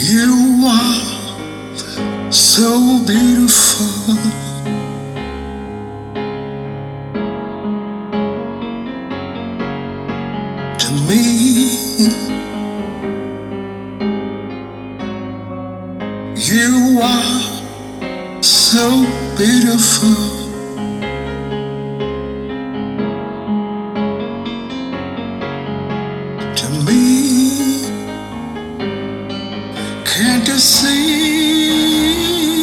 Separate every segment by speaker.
Speaker 1: You are so beautiful to me. You are so beautiful to me. Can't you see?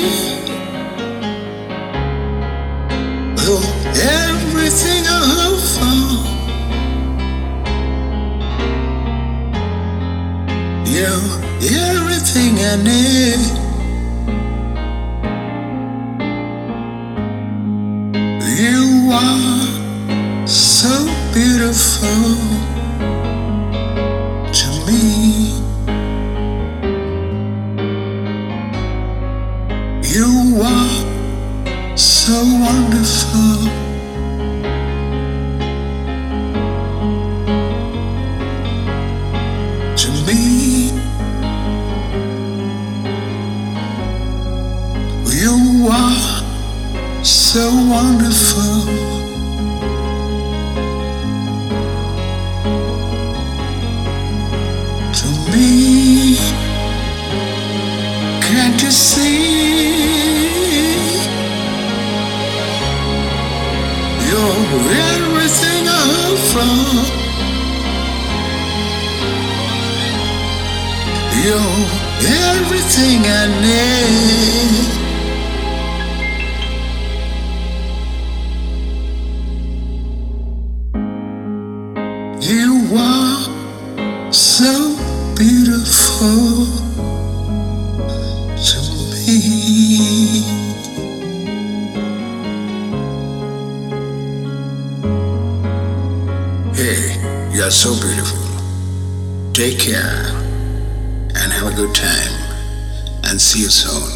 Speaker 1: Oh, everything I hope for, you're everything I need. You are so beautiful to me. You are so wonderful to me. You are so wonderful to me. Can't you see? You're everything I hope for. You're everything I need. You are so beautiful to me. Hey, you are so beautiful. Take care and have a good time, and see you soon.